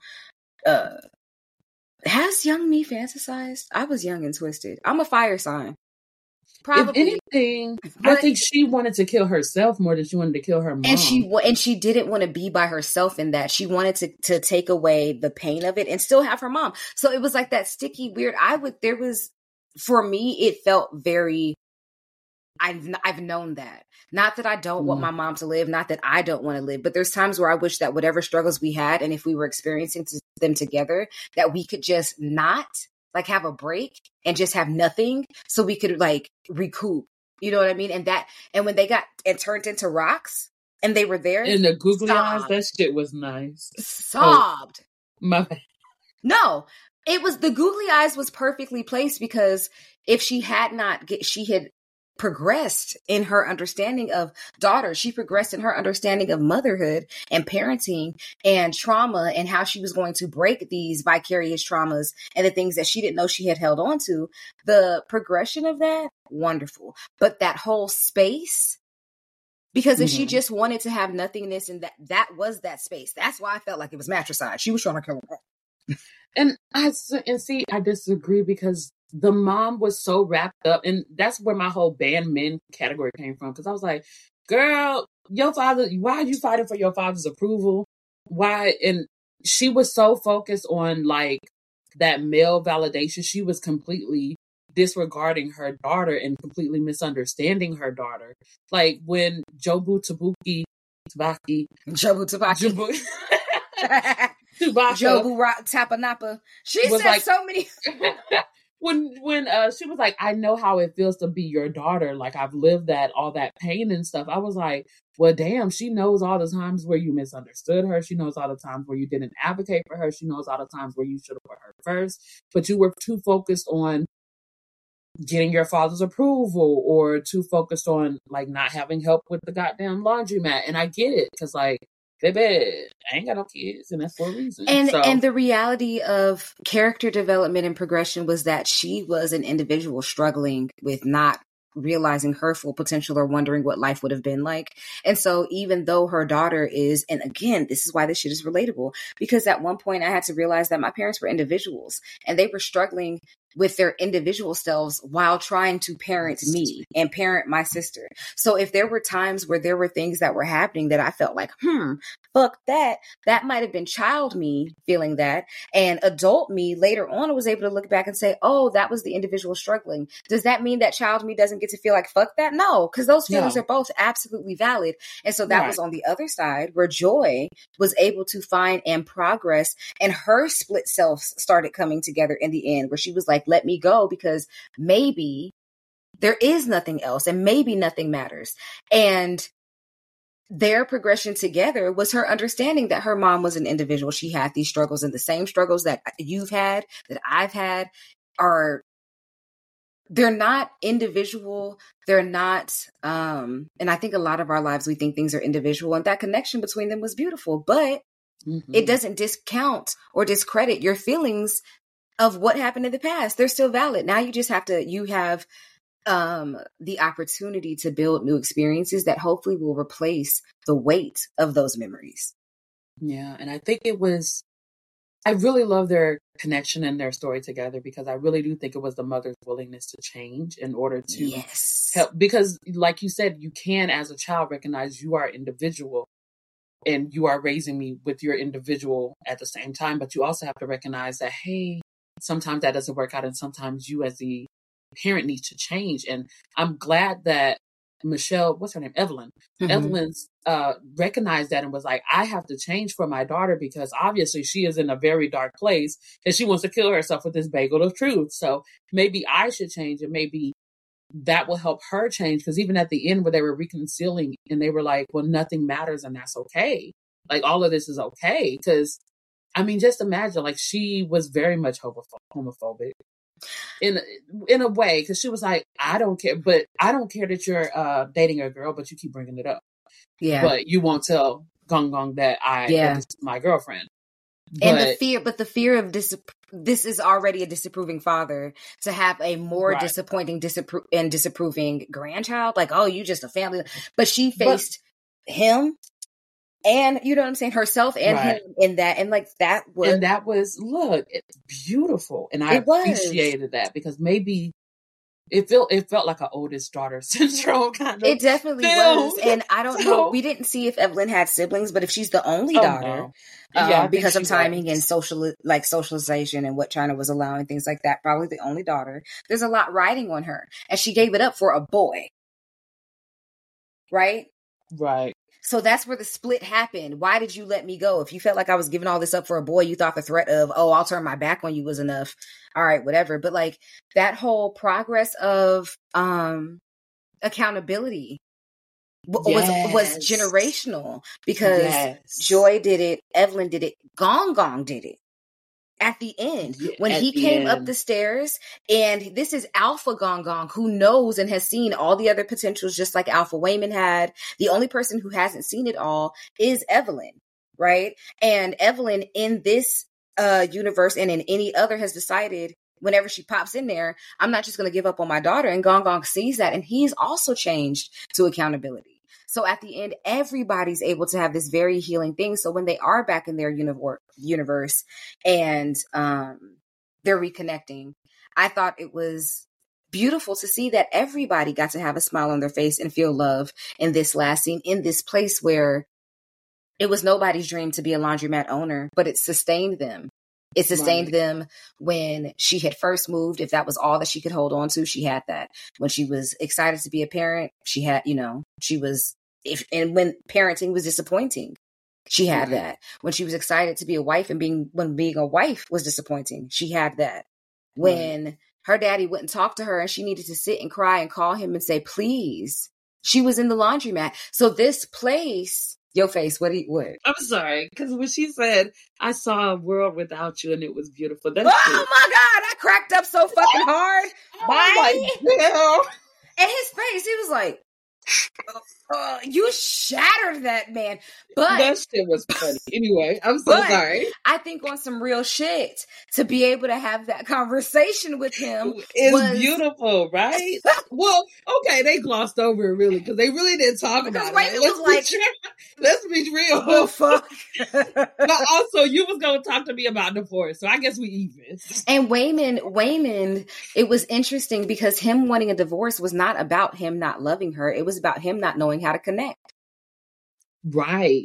Has young me fantasized? I was young and twisted. I'm a fire sign. Probably. If anything, I think she wanted to kill herself more than she wanted to kill her mom. And she didn't want to be by herself in that. She wanted to take away the pain of it and still have her mom. So it was like that sticky, weird. for me, it felt very, I've known that. Not that I don't want my mom to live, not that I don't want to live, but there's times where I wish that whatever struggles we had, and if we were experiencing them together, that we could just not like have a break and just have nothing so we could like recoup. You know what I mean? And when they got and turned into rocks and they were there. And the googly eyes, that shit was nice. Sobbed. My bad. No, it was the googly eyes was perfectly placed because if she had not, she had progressed in her understanding of daughter. She progressed in her understanding of motherhood and parenting and trauma and how she was going to break these vicarious traumas and the things that she didn't know she had held on to. The progression of that, wonderful. But that whole space, because if she just wanted to have nothingness and that was that space, that's why I felt like it was matricide. She was trying to kill her. And see, I disagree because the mom was so wrapped up, and that's where my whole band men category came from. Because I was like, girl, your father, why are you fighting for your father's approval? Why? And she was so focused on like that male validation. She was completely disregarding her daughter and completely misunderstanding her daughter. Like when Jobu Tabaki, Jobu Tapanapa. She said like, so many. when she was like, I know how it feels to be your daughter. Like I've lived that, all that pain and stuff. I was like, well, damn, she knows all the times where you misunderstood her. She knows all the times where you didn't advocate for her. She knows all the times where you should have put her first, but you were too focused on getting your father's approval or too focused on like not having help with the goddamn laundromat. And I get it because like, baby, I ain't got no kids, and that's for a reason. And the reality of character development and progression was that she was an individual struggling with not realizing her full potential or wondering what life would have been like. And so even though her daughter is, and again, this is why this shit is relatable, because at one point I had to realize that my parents were individuals and they were struggling with their individual selves while trying to parent me and parent my sister. So if there were times where there were things that were happening that I felt like, fuck that might have been child me feeling that. And adult me later on was able to look back and say, oh, that was the individual struggling. Does that mean that child me doesn't get to feel like fuck that? No, because those feelings are both absolutely valid. And so that was on the other side where Joy was able to find and progress, and her split selves started coming together in the end, where she was like, let me go because maybe there is nothing else and maybe nothing matters. And their progression together was her understanding that her mom was an individual. She had these struggles, and the same struggles that you've had, that I've had, they're not individual. They're not, and I think a lot of our lives, we think things are individual, and that connection between them was beautiful, but it doesn't discount or discredit your feelings of what happened in the past. They're still valid. Now you just have you have the opportunity to build new experiences that hopefully will replace the weight of those memories. Yeah. And I think I really love their connection and their story together, because I really do think it was the mother's willingness to change in order to help. Because like you said, you can, as a child, recognize you are individual and you are raising me with your individual at the same time. But you also have to recognize that, hey, sometimes that doesn't work out, and sometimes you as the parent needs to change. And I'm glad that Michelle, what's her name? Evelyn. Evelyn's recognized that and was like, I have to change for my daughter, because obviously she is in a very dark place and she wants to kill herself with this bagel of truth. So maybe I should change, and maybe that will help her change. Because even at the end where they were reconciling and they were like, well, nothing matters and that's okay. Like all of this is okay. Because I mean, just imagine, like she was very much homophobic in a way, because she was like, I don't care that you're dating a girl, but you keep bringing it up. Yeah. But you won't tell Gong Gong that this is my girlfriend. And the fear of this is already a disapproving father, to have a more disappointing and disapproving grandchild. Like, oh, you just a family. But she faced him. And you know what I'm saying? Herself and him in that. And like that was... look, it's beautiful. And I appreciated that, because maybe It felt like an oldest daughter syndrome kind of. It definitely was. And I don't know. We didn't see if Evelyn had siblings, but if she's the only daughter, no. because of timing and socialization and what China was allowing, things like that, probably the only daughter, there's a lot riding on her. And she gave it up for a boy. Right? Right. So that's where the split happened. Why did you let me go? If you felt like I was giving all this up for a boy, you thought the threat of, oh, I'll turn my back on you was enough. All right, whatever. But like that whole progress of accountability was generational, because Joy did it, Evelyn did it, Gong Gong did it. At the end, when he came up the stairs, and this is Alpha Gong Gong, who knows and has seen all the other potentials just like Alpha Waymond had. The only person who hasn't seen it all is Evelyn, right? And Evelyn in this universe and in any other has decided whenever she pops in there, I'm not just going to give up on my daughter. And Gong Gong sees that, and he's also changed to accountability. So at the end, everybody's able to have this very healing thing. So when they are back in their universe and they're reconnecting, I thought it was beautiful to see that everybody got to have a smile on their face and feel love in this last scene, in this place where it was nobody's dream to be a laundromat owner, but it sustained them. It sustained them when she had first moved. If that was all that she could hold on to, she had that. When she was excited to be a parent, she had, she was, and when parenting was disappointing, she had that. When she was excited to be a wife and when being a wife was disappointing, she had that. When her daddy wouldn't talk to her and she needed to sit and cry and call him and say, please, she was in the laundromat. So this place, your face, what? I'm sorry, because when she said, I saw a world without you and it was beautiful. That's my God, I cracked up so fucking hard. And his face, he was like, you shattered that, man. But that shit was funny. Anyway, I'm so sorry. I think on some real shit, to be able to have that conversation with him was beautiful, right? Well, okay, they glossed over it really, because they really didn't talk about it. Let's be real. Oh, fuck. But also, you was going to talk to me about divorce, so I guess we even. And Waymond, it was interesting because him wanting a divorce was not about him not loving her. It was about him not knowing how to connect. Right.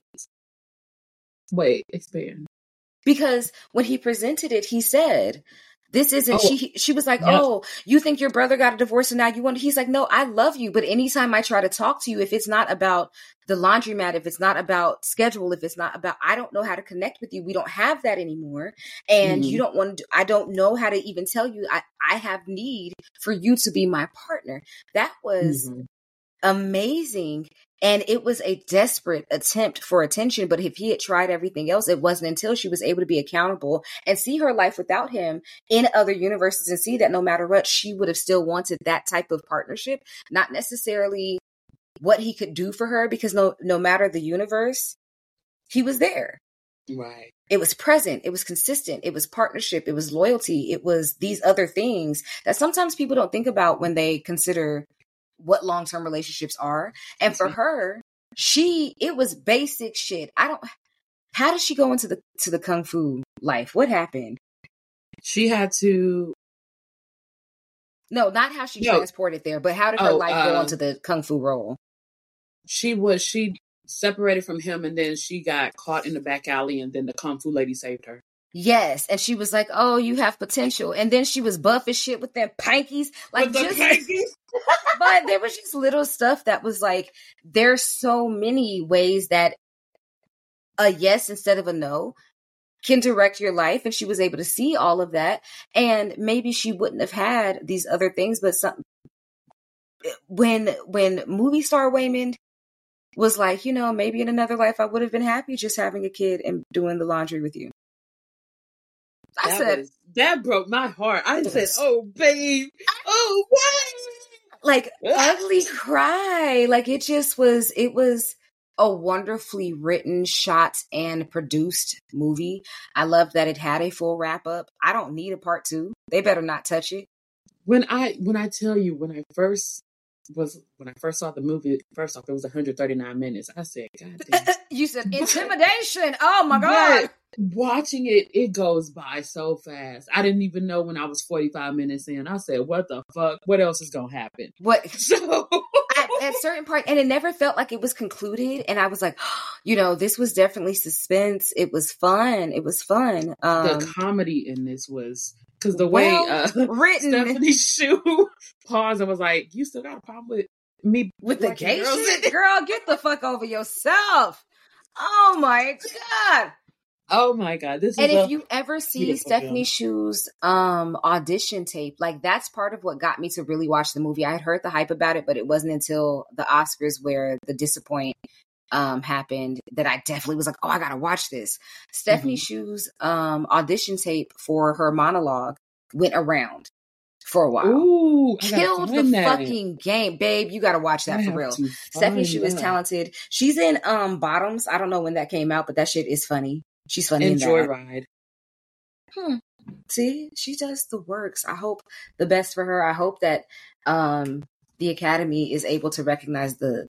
Wait, expand. Because when he presented it, he said, this isn't, she was like, oh, you think your brother got a divorce and now you want, he's like, no, I love you. But anytime I try to talk to you, if it's not about the laundromat, if it's not about schedule, if it's not about, I don't know how to connect with you. We don't have that anymore. And you don't want to, I don't know how to even tell you, I have need for you to be my partner. That was amazing. And it was a desperate attempt for attention. But if he had tried everything else, it wasn't until she was able to be accountable and see her life without him in other universes and see that no matter what, she would have still wanted that type of partnership, not necessarily what he could do for her, because no matter the universe, he was there. Right. It was present. It was consistent. It was partnership. It was loyalty. It was these other things that sometimes people don't think about when they consider what long-term relationships are. And for her, it was basic shit. How did she go into the Kung Fu life? What happened? She had to. No, not how she transported there, but how did her life go into the Kung Fu role? She separated from him, and then she got caught in the back alley, and then the Kung Fu lady saved her. Yes, and she was like, "Oh, you have potential," and then she was buff as shit with them pankies, pankies. But there was just little stuff that was like, there's so many ways that a yes instead of a no can direct your life, and she was able to see all of that, and maybe she wouldn't have had these other things, but when movie star Waymond was like, maybe in another life I would have been happy just having a kid and doing the laundry with you. That broke my heart. I said, oh, babe. Oh, what? Like, ugly cry. Like, it was a wonderfully written, shot, and produced movie. I love that it had a full wrap up. I don't need a part 2. They better not touch it. When I tell you, when I first saw the movie, first off, it was 139 minutes. I said, God damn. You said intimidation. Oh my God. watching it, it goes by so fast. I didn't even know when I was 45 minutes in. I said, what the fuck? What else is going to happen? What? So At certain part, and it never felt like it was concluded. And I was like, this was definitely suspense. It was fun. It was fun. The comedy in this was, because the way written. Stephanie Shu paused and was like, you still got a problem with me with the liking gay girls? shit? Girl, get the fuck over yourself. Oh my God. Oh my God. This And is if you ever see Stephanie Shu's audition tape, like that's part of what got me to really watch the movie. I had heard the hype about it, but it wasn't until the Oscars where the disappoint happened that I definitely was like, oh, I gotta watch this. Stephanie Shu's audition tape for her monologue went around for a while. Ooh, killed the fucking game, babe. You gotta watch that for real. Stephanie Shu is talented. She's in Bottoms. I don't know when that came out, but that shit is funny. She's funny in that. Joyride. See, she does the works. I hope the best for her. I hope that the Academy is able to recognize the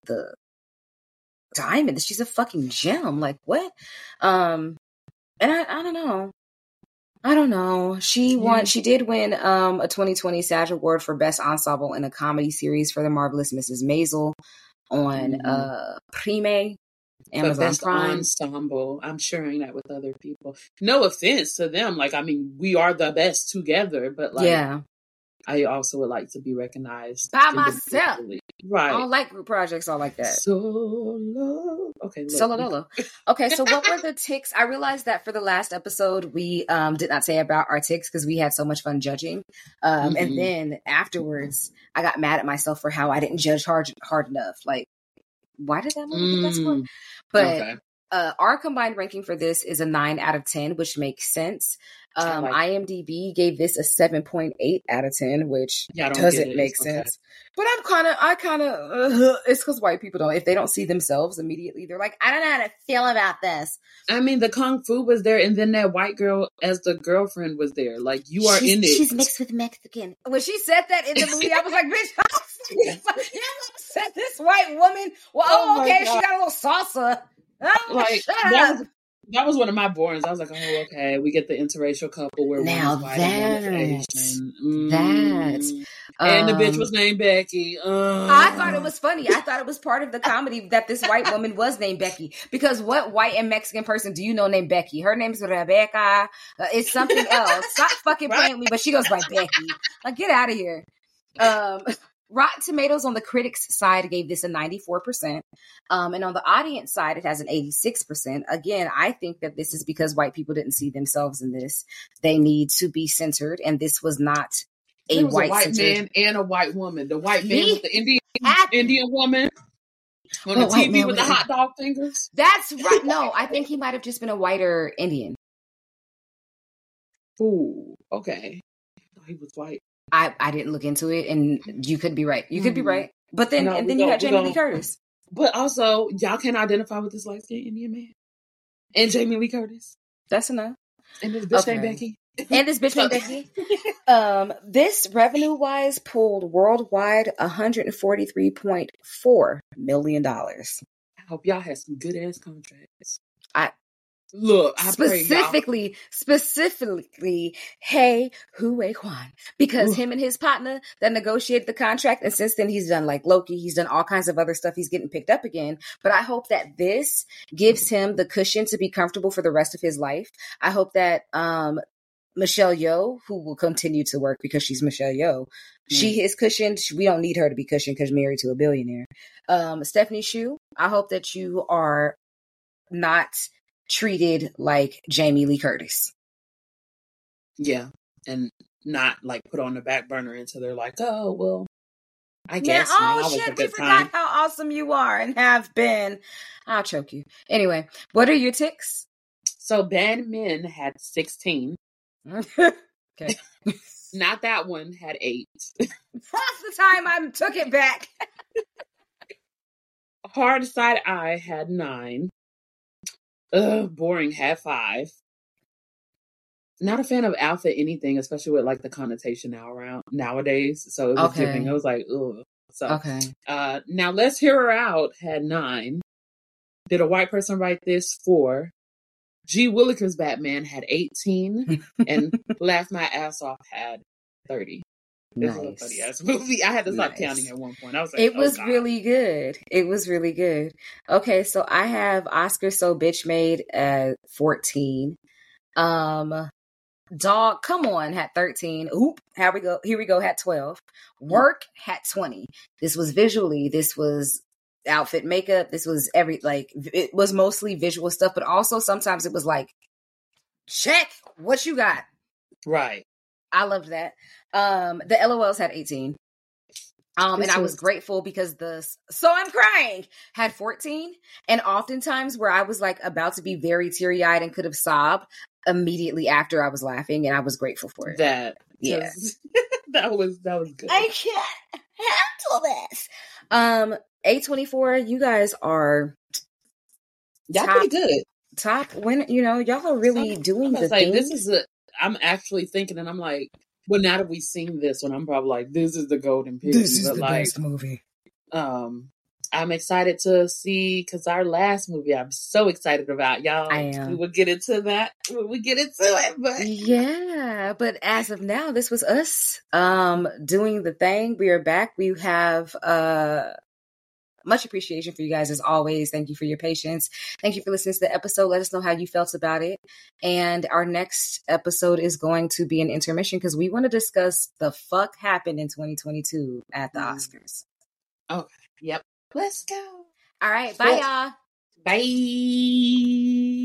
diamond. She's a fucking gem. Like what? And I don't know. I don't know. She did win a 2020 SAG Award for Best Ensemble in a Comedy Series for The Marvelous Mrs. Maisel on Prime. Amazon Best Prime. Ensemble. I'm sharing that with other people. No offense to them. Like, I mean, we are the best together, but like, yeah. I also would like to be recognized by myself. Right. I don't like group projects all like that. Solo. Okay. Solo. Okay, so what were the ticks? I realized that for the last episode, we did not say about our ticks because we had so much fun judging. And then afterwards, I got mad at myself for how I didn't judge hard enough. Like, why did that movie get that score? But our combined ranking for this is a 9 out of 10, which makes sense. IMDb gave this a 7.8 out of 10, which doesn't make sense. But I kind of, it's because white people don't, if they don't see themselves immediately, they're like, I don't know how to feel about this. I mean, the Kung Fu was there, and then that white girl as the girlfriend was there. Like, you are in it. She's mixed with Mexican. When she said that in the movie, I was like, bitch, you said this white woman. Well, okay, she got a little salsa. Like, that was one of my borns. I was like, oh, okay, we get the interracial couple where now one is white and one is Asian. And the bitch was named Becky. I thought it was funny. I thought it was part of the comedy that this white woman was named Becky. Because what white and Mexican person do you know named Becky? Her name is Rebecca. It's something else. Stop fucking playing with me. But she goes by Becky. Like, get out of here. Rotten Tomatoes on the critics side gave this a 94%. And on the audience side, it has an 86%. Again, I think that this is because white people didn't see themselves in this. They need to be centered. And this was not a white man and a white woman. The white man with the Indian woman on the TV with the hot dog fingers. That's right. No, I think he might have just been a whiter Indian. Ooh, okay. He was white. I didn't look into it, and you could be right. You could be right. But then you had Jamie Lee Curtis. But also, y'all can't identify with this light-skinned Indian man. And Jamie Lee Curtis. That's enough. And this bitch named Becky. And this bitch named Becky. This revenue-wise pulled worldwide $143.4 million. I hope y'all had some good-ass contracts. Look, specifically, hey, Hui Kwan, because him and his partner that negotiated the contract, and since then he's done like Loki, he's done all kinds of other stuff. He's getting picked up again, but I hope that this gives him the cushion to be comfortable for the rest of his life. I hope that Michelle Yeoh, who will continue to work because she's Michelle Yeoh, she is cushioned. We don't need her to be cushioned because married to a billionaire. Stephanie Shu, I hope that you are not treated like Jamie Lee Curtis. Yeah. And not like put on the back burner until they're like, oh, well, I guess. Shit, we forgot how awesome you are and have been. I'll choke you. Anyway, what are your ticks? So Bad Men had 16. Okay. Not that one, had 8. Half the time I took it back. Hard Side Eye had 9. Boring had 5. Not a fan of alpha anything, especially with like the connotation nowadays. So it was giving. I was like, ugh. So now Let's Hear Her Out had 9. Did a white person write this? 4. G. Willikers Batman had 18, and Laugh My Ass Off had 30. This is a funny ass movie. I had to stop counting at one point. I was like, it was really good. It was really good. Okay, so I have Oscar So Bitch Made at 14. Dog, Come On had 13. Oop, here we go, had 12. Work had 20. This was visually, this was outfit, makeup, this was it was mostly visual stuff, but also sometimes it was like, check what you got. Right. I loved that. The LOLs had 18. And I was grateful because So I'm Crying had 14. And oftentimes where I was like about to be very teary-eyed and could have sobbed immediately after I was laughing, and I was grateful for it. That was good. I can't handle this. A24, you guys are pretty good. Top when y'all are really doing the thing. I'm actually thinking, and I'm like, well, now that we've seen this one, I'm probably like, this is the golden period. This is the best movie. I'm excited to see, because our last movie I'm so excited about, y'all. I am. We will get into that when we get into it. But yeah, but as of now, this was us doing the thing. We are back. We have much appreciation for you guys as always. Thank you for your patience. Thank you for listening to the episode. Let us know how you felt about it. And our next episode is going to be an intermission because we want to discuss the fuck happened in 2022 at the Oscars. Okay. Yep. Let's go. All right. Bye, y'all. Bye.